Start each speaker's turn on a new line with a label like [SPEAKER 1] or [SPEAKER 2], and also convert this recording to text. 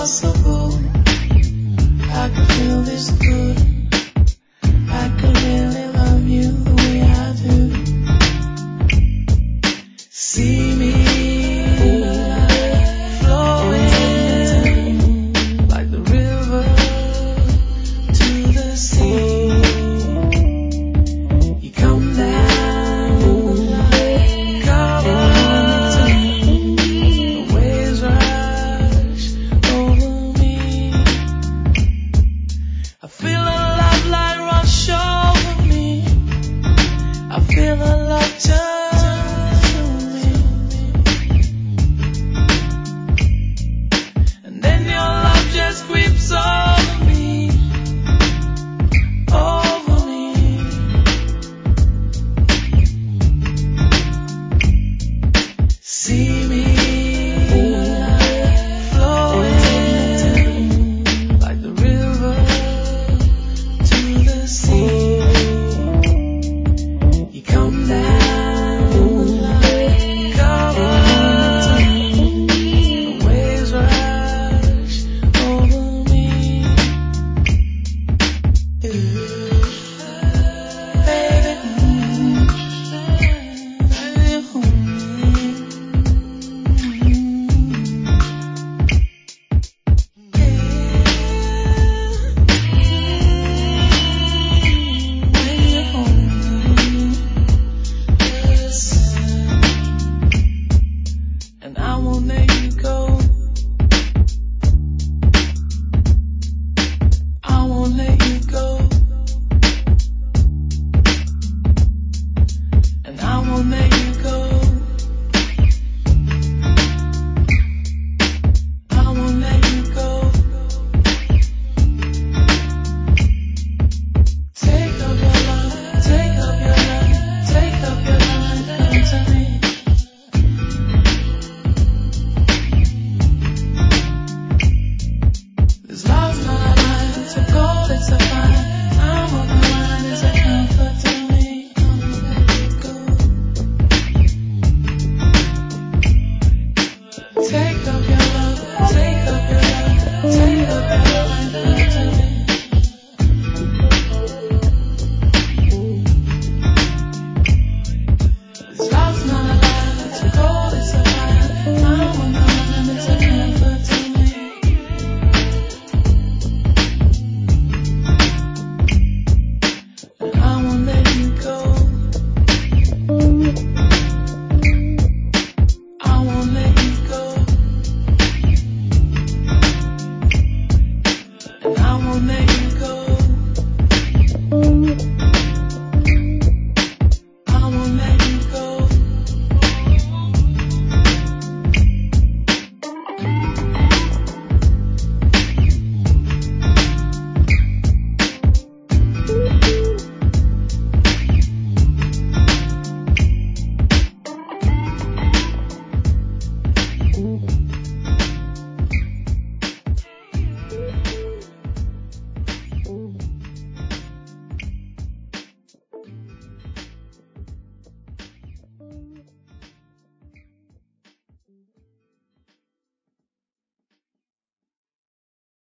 [SPEAKER 1] impossible. I could feel this good. I could really love you the way I do. See me flowing like the river to the sea. You come down, cover, the waves rush over me. I feel a love light rush over me. I feel a love turn through me. And then your love just creeps over me. Over me. See me flowing like the river to the sea. You come down, cover, the waves rush over me. Baby, and I won't let you go. I won't let you go. And I won't let you go. I won't let you go. Take up your love, take up your love, take up your love, come to me. This love's not a lie, it's a goal, it's a fight. I'm on the line, it's a comfort to me. Take up your love, take up your love, take up your love.